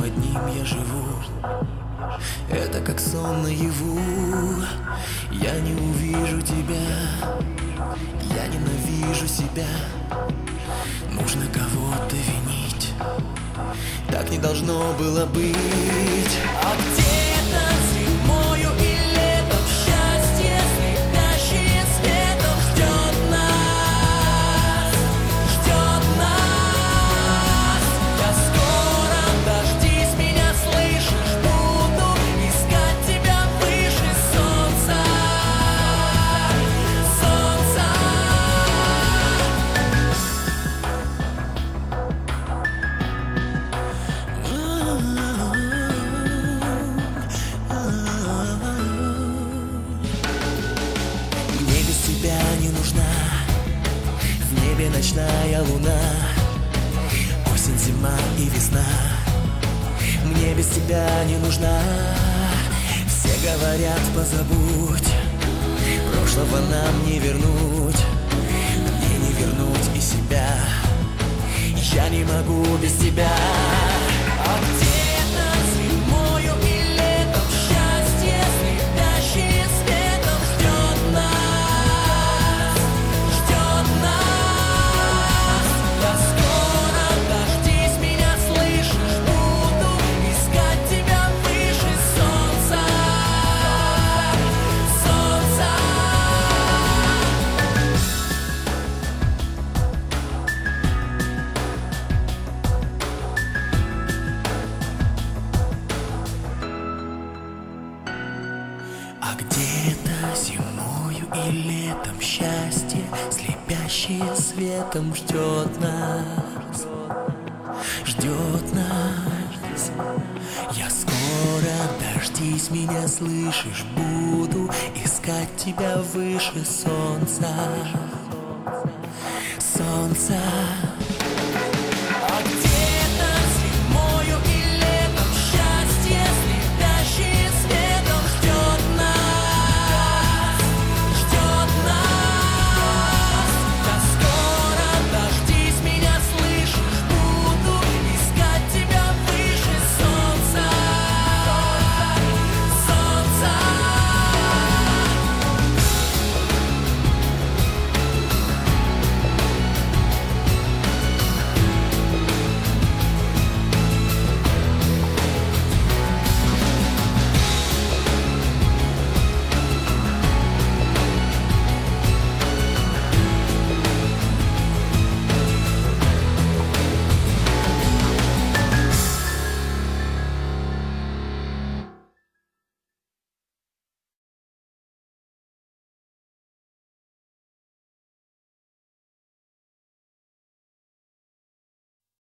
под ним я живу. Это как сон наяву. Я не увижу тебя, я ненавижу себя. Нужно кого-то винить, так не должно было быть. А где-то зимою и летом счастье, слепящее светом, ждет нас, ждет нас. Я скоро, дождись меня, слышишь, буду искать тебя выше солнца, солнца. Мне без тебя не нужна, в небе ночная луна, осень, зима и весна. Мне без тебя не нужна. Все говорят, позабудь, прошлого нам не вернуть, мне не вернуть и себя. Я не могу без тебя. А где-то зимою и летом счастье, слепящее светом, ждет нас, ждет нас. Я скоро, дождись меня, слышишь, буду искать тебя выше солнца, солнца. А где-то зимою и летом счастье, слепящее светом, ждет нас, ждет нас. Я скоро, дождись меня, слышишь, буду искать тебя выше солнца, солнца.